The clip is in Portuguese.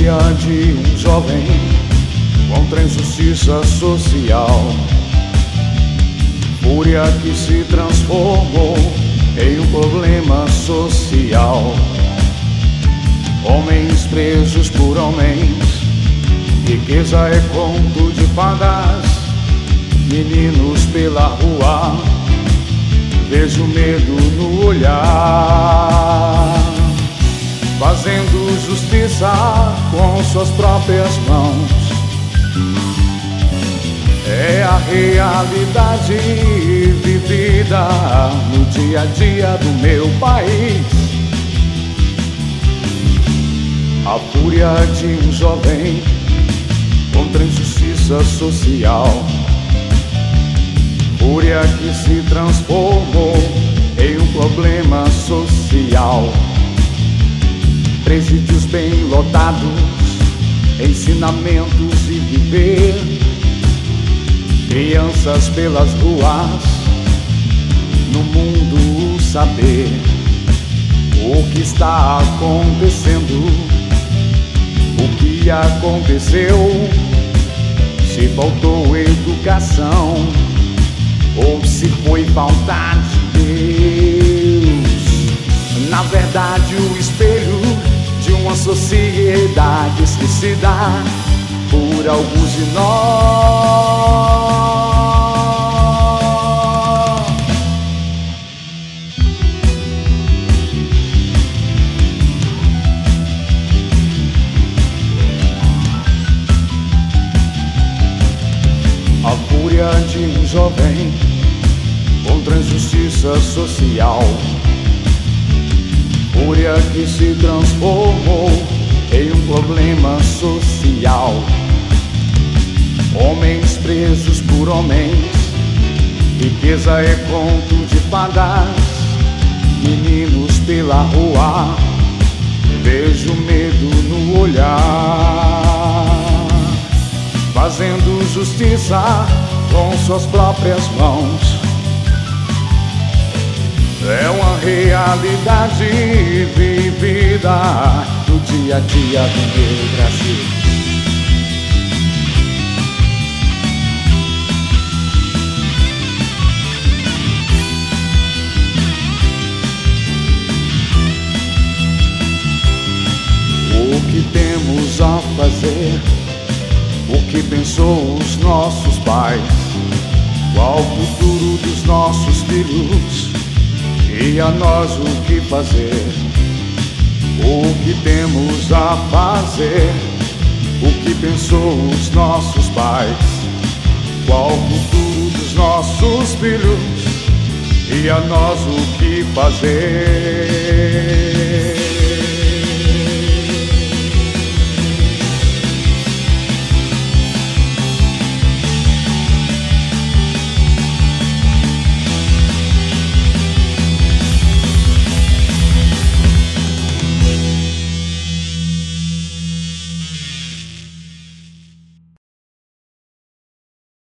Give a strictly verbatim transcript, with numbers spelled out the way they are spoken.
fúria de um jovem contra a injustiça social, fúria que se transformou em um problema social. Homens presos por homens, riqueza é conto de fadas. Meninos pela rua, vejo medo no olhar, fazendo justiça com suas próprias mãos. É a realidade vivida no dia a dia do meu país. A fúria de um jovem contra a injustiça social, fúria que se transformou em um problema social. Presídios bem lotados, ensinamentos de viver, crianças pelas ruas, no mundo saber o que está acontecendo, o que aconteceu, se faltou educação ou se foi falta de Deus. Na verdade, o espelho de uma sociedade esquecida por alguns de nós. A fúria de um jovem contra a injustiça social, fúria que se transformou em um problema social. Homens presos por homens, riqueza é conto de fadas. Meninos pela rua, vejo medo no olhar, fazendo justiça com suas próprias mãos. É uma realidade vivida no dia a dia do meu Brasil. O que temos a fazer? O que pensou os nossos pais? Qual o futuro dos nossos filhos? E a nós o que fazer? O que temos a fazer? O que pensou os nossos pais? Qual o futuro dos nossos filhos? E a nós o que fazer?